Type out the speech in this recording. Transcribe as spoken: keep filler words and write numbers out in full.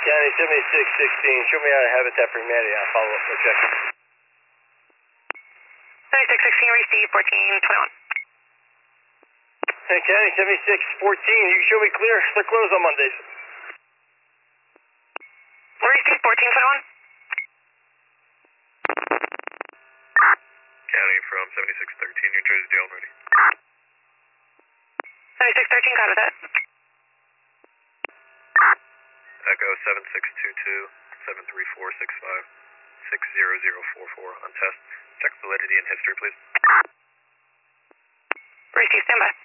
County seventy-six sixteen, show me out of Habitat for Humanity. I'll follow up. We'll check. seventy-six sixteen, receive fourteen twenty-one. Hey, County seventy-six fourteen, you can show me clear. They're closed on Mondays. Receive fourteen twenty-one. County from seventy-six thirteen, New Jersey, Dale ready. seventy-six thirteen, copy that. Echo seven six two two, seven three four six five, six zero zero four four on test. Check validity and history, please. Receive, stand by.